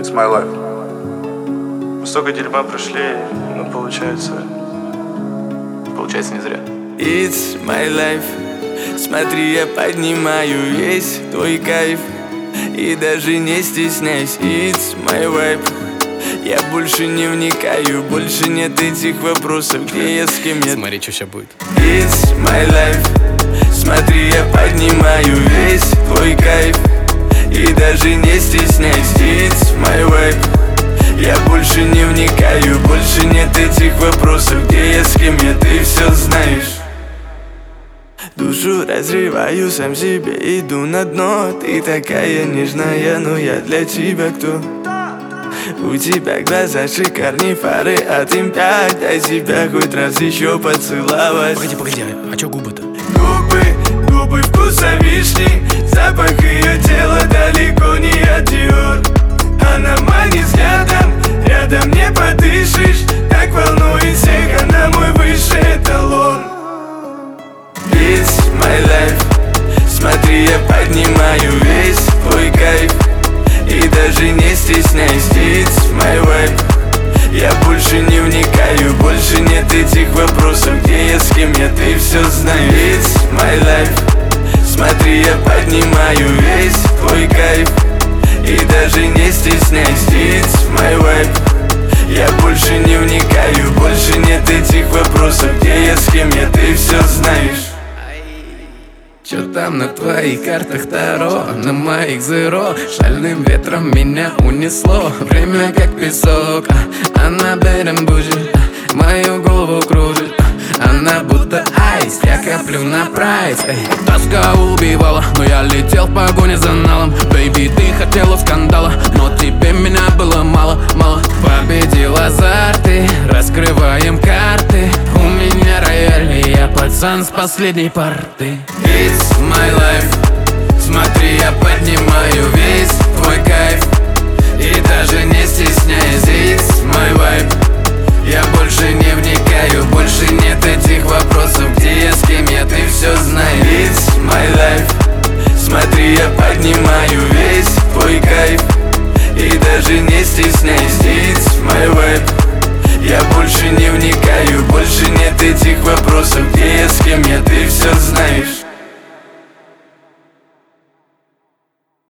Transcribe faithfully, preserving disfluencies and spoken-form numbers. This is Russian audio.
It's my life. Мы столько дерьма прошли, но получается... Получается не зря. It's my life. Смотри, я поднимаю весь твой кайф и даже не стесняйся. It's my vibe. Я больше не вникаю, больше нет этих вопросов, где я, с кем я. Смотри, что сейчас будет. It's my life. Смотри, я поднимаю весь твой кайф и даже не стесняйся. It's my vibe. Я больше не вникаю, больше нет этих вопросов, где я, с кем я, ты все знаешь. Душу разрываю, сам себе иду на дно. Ты такая нежная, но я для тебя кто? У тебя глаза шикарные, фары от эм пять. Дай себя хоть раз еще поцеловать. Погоди, погоди, а чё губы-то? Губы, губы вкуса вишни. Запах ее тела далеко не от Dior. Она манит взглядом, рядом не подышишь. Так волнует всех, она мой высший эталон. It's my life. Смотри, я поднимаю весь твой кайф и даже не стесняйся. It's my vibe. Я больше не вникаю, больше нет этих вопросов, где я, с кем я, ты все знаешь. It's my life. Смотри, я поднимаю весь твой кайф и даже не стесняйся. It's my vibe. Я больше не вникаю, больше нет этих вопросов, где я, с кем я, ты все знаешь. Чё там на твоих картах Таро, на моих зеро? Шальным ветром меня унесло. Время как песок, а она берембужит, мою голову кружит. Она будто айс, я коплю на прайс. Эй, тоска убивала, но я летел в погоне за налом. Бэйби, ты хотела скандала, но тебе меня было мало, мало. Победил азарт, и раскрываем карты. У меня рояль, и я пацан с последней парты. It's my life. Смотри, я поднимаю весь твой кайф и даже не стесняясь. It's my vibe. Я больше не вникаю, больше нет этих вопросов, где я, с кем я, ты все знаешь. It's my life. Смотри, я поднимаю весь твой кайф и даже не стесняясь. It's my vibe. Я больше не вникаю, больше нет этих вопросов, где я, с кем я, ты все знаешь.